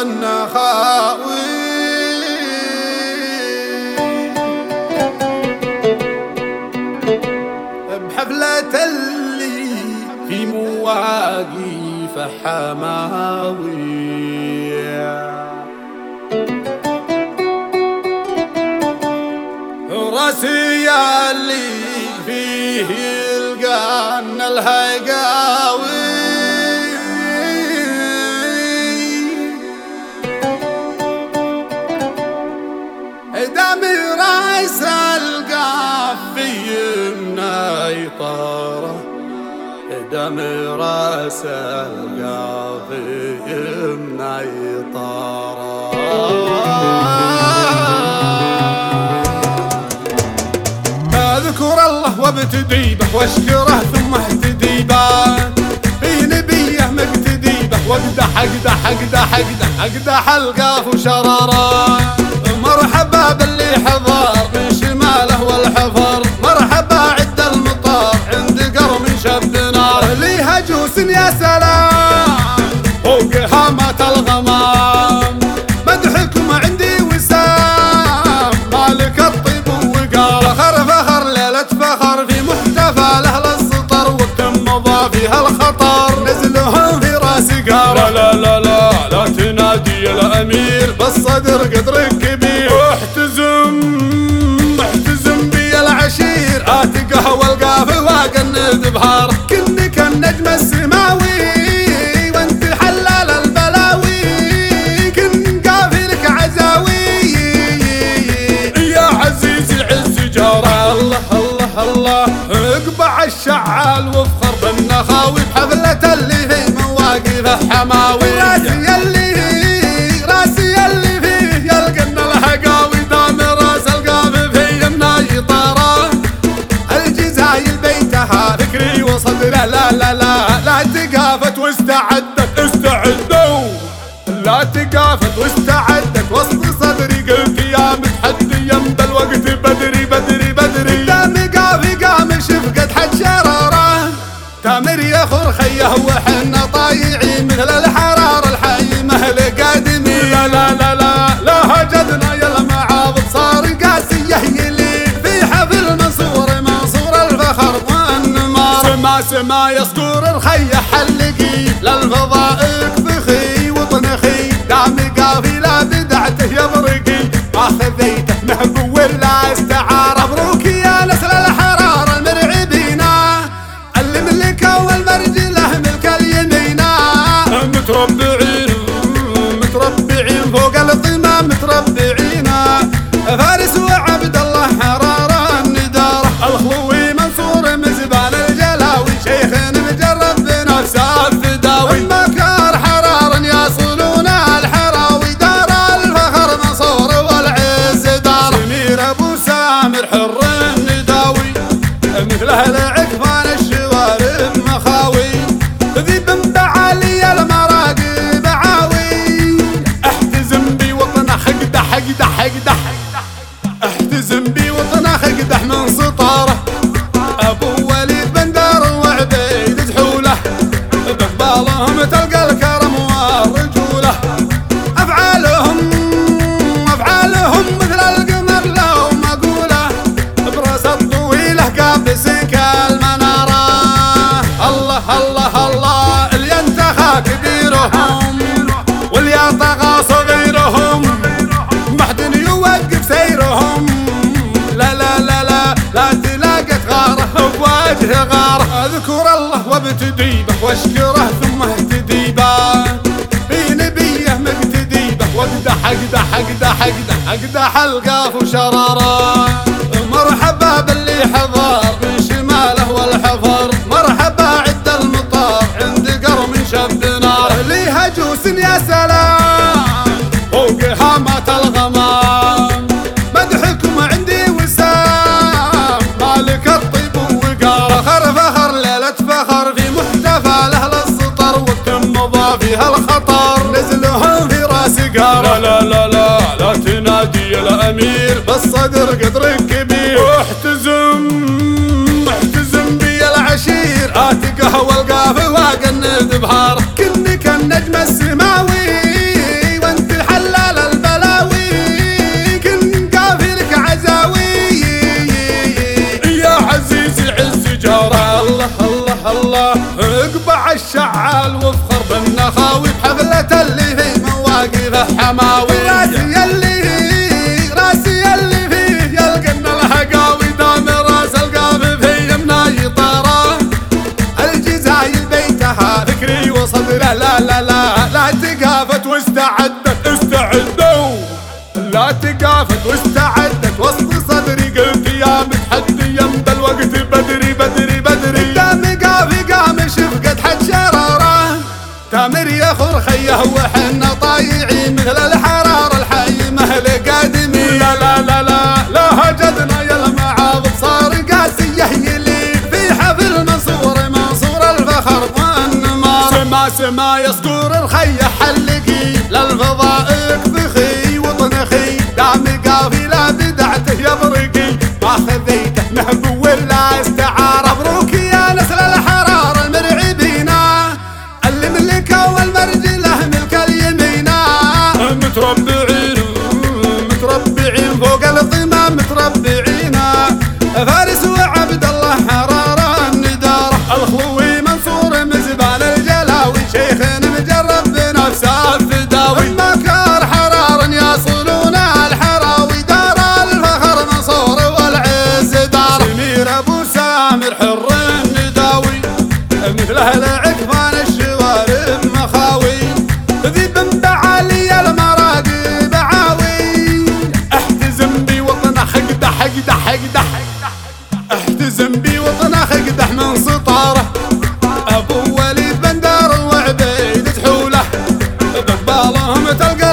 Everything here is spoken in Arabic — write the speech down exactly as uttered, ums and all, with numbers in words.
بالنخاوي بحفلة اللي في مواقف حماوي راسي اللي فيه يلقان الهقاوي دامي راس القاف في يمنا يطاره دامي راس القاف في يمنا يطاره اذكر الله وابتدي به واشكره ثم اهتدي به في نبيه مقتدي به واقدح اقدح اقدح اقدح اقدح القاف وشراره مرحبا باللي حضر من شماله والحفر مرحبا عد المطار عند قرم شب نار لي هجوس يا سلام فوق هامات الغمام مدحكم عندي وسام مالك الطيب وقال فخر فخر ليلة فخر في محتفى لأهل السطر وقت مضى فيها الخطر نزلهم في راسي قار لا لا لا لا لا تنادي الأمير بالصدر قدرك كبير احتزم احتزم بي العشير آتي قهوة القاف واقند بهار كنك النجم السماوي وانت حلال البلاوي كن قافي لك عزاوي يا عزيزي عز جاره الله الله الله اقبع الشعال وافخر بالنخاوي بحفلة اللي في مواقف حماوي راسي اللي راسي اللي فيه يلقن الهقاوي دام راس القاف في يمنا يطاره الجزايل بيتها فكري وصدره لا لا لا لا تقافت واستعدت استعدوا لا تقافت واستعدت وسط صدري قلت يا متحديا بالوقت بدري بدري بدري دامي قافي قام شفقت حد شراره تامر يخر خيه وحنا طايعين مثل الحرار الحي مهل قادمي لا لا لا لا لا هجدنا يا المعاض صار قاسيه يلي في حفل منصور منصور الفخر والنمار سما سما يصدور الخي حلقي للفضاء اكفخي وطنخي دامي قافي لا بدعته يبرقي ما خذيته محبوب ولا استعار مبروك يا نسل الحرار المرعبينا اللي ملكه والمرجله ملك اليمينا متربعين متربعين فوق القمة متربعين فارس وعبد الله حرارة الندارة الخلوي منصور مزبان الجلاوي شيخ مجرب بنفسه الفداوي المكار حرارا يصلون الحراوي دار الفخر منصور والعز دار سمير ابو سامر حر النداوي مثل اهل عكفان الشوارب مخاوي ذيب بعالي المراقب عاوي احتزم بي وطن حقدح حقدح حقدح احتزم بي وطن حقدح من سطاره ابو وليد بندر وعبيد جحوله بقبالهم تلقى الكرم والرجوله افعالهم افعالهم مثل القمر لو مقوله براس الطويله قابس كالمناره الله الله الله اللي انتخى كبيرهم واللي طغى صغيرهم محد يوقف سيرهم لا لا لا لا لا تلاقى غاره بوجه غاره اذكر الله وابتدي به واشكره ثم اهتدي به في نبيه مقتدي به واقدح اقدح اقدح اقدح اقدح القاف وشراره مرحبا باللي حضر من شماله والحفر مرحبا عد المطار عند قرم شب نار لي هجوس يا سلام فوق هامات الغمام مدحكم عندي وسام مالك الطيب وقال فخر فخر ليلة فخر في محتفى لأهل السطر وقت مضى فيها الخطر نزلهم في راسي قار لا لا لا لا لا تنادي الأمير بالصدر قدرك كبير احتزم احتزم بي العشير آتي قهوة القاف واقند بهار كنك النجم السماوي استعدوا لا تقافت واستعدت وسط صدري قلت يا متحدي يمضى الوقت بدري بدري بدري قدامي قافي قام شفقت حد شراره تامر يا خرخيه وحنا طايعين مثل الحراره الحي مهل قادمي لا لا لا لا لا هجدنا يا المعاض صار قاسيه يلي في حفل منصور منصور الفخر والنمار سما سما يسكر الخي حلقي للفضاء اكفخي وطنخي دامي قافي لا بدعته يبرقي ما خذيته نهب ولا استعاره مبروك يا نسل الحراره المرعبينا اللي ملكه والمرجله ملك اليمينا متربعين متربعين فوق القمم متربعين فارس وعبد الله حراره النداره الخلوي منصور مزبان الجلاوي شيخ مجرب بنفسه الفداوي مكار حرار يصلون الحراوي دار الفخر منصور والعز دار سمير ابو سامر حر النداوي مثل اهل عكفان الشوارب مخاوي ذيب بعالي المراقب عاوي احتزم بوطن حقده حقده حقده احتزم بوطن حقده من سطاره ابو وليد بندر وعبيد تحوله بقبالهم تلقى